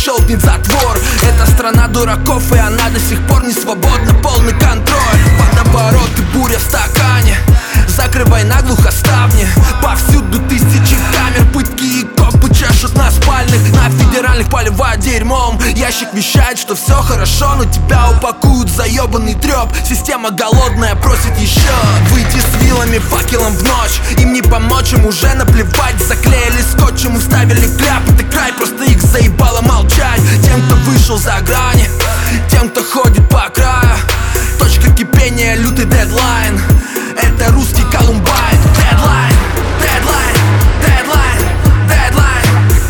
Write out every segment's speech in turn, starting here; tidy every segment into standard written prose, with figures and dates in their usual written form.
защелкнет затвор. Это страна дураков, и она до сих пор не свободна. Полный контроль, водоворот и буря в стакане. Закрывай наглухо ставни. Повсюду тысячи камер, пытки и копы чешут на спальных. На федеральных поливают дерьмом. Ящик вещает, что все хорошо, но тебя упакуют в заебанный треп. Система голодная просит еще. Выйти с вилами, факелом в ночь. Им не помочь, им уже наплевать. Заклеили скотчем, уставили кляп. Это край, просто их заебало молчать. Тем, кто вышел за грани, тем, кто ходит по краю. Точка кипения, лютый дедлайн. Это русский Колумбайн. Дедлайн, дедлайн, дедлайн, дедлайн,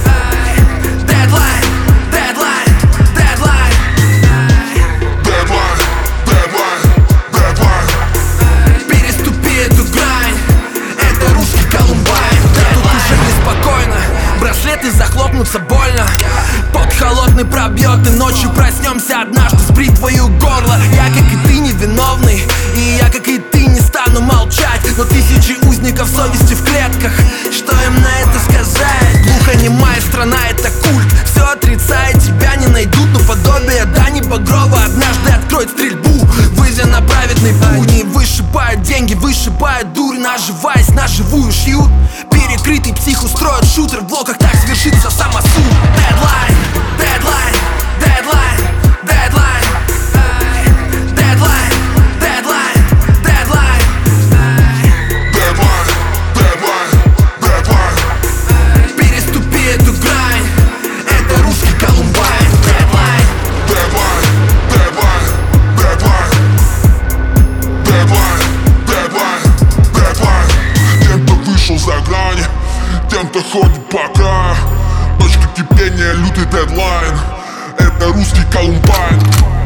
дедлайн, дедлайн, дедлайн, дедлайн, дедлайн, дедлайн. Переступи эту грань. Это русский Колумбайн. Тут уже неспокойно, браслеты захлопнутся больно. Под холодный пробьет, и ночью проснемся однажды с бритвою горла. Я, как и ты, невиновный, и я, как и ты, не стану молчать. Но тысячи узников совести в клетках, что им на это сказать? Глухонемая страна — это культ. Все отрицает, тебя не найдут, но подобие Дани Багрова однажды откроет стрельбу, выйдя на праведный путь. Не вышибают деньги, вышибают дурь. Наживаясь на живую шьют. Перекрытый псих устроит шутер в блоках, так свершится самосуд. Дедлайн, дедлайн, дедлайн, дедлайн, дедлайн, дедлайн, дедлайн, Дедлайн, дедлайн, дедлайн. переступи эту грань. Это русский Колумбайн. Дедлайн, Дедлайн, дедлайн, дедлайн. Дедлайн, дедлайн, дедлайн. Тем, кто вышел за грани, тем, кто ходит по краю. Точка кипения, лютый дедлайн. Это русский Колумбайн.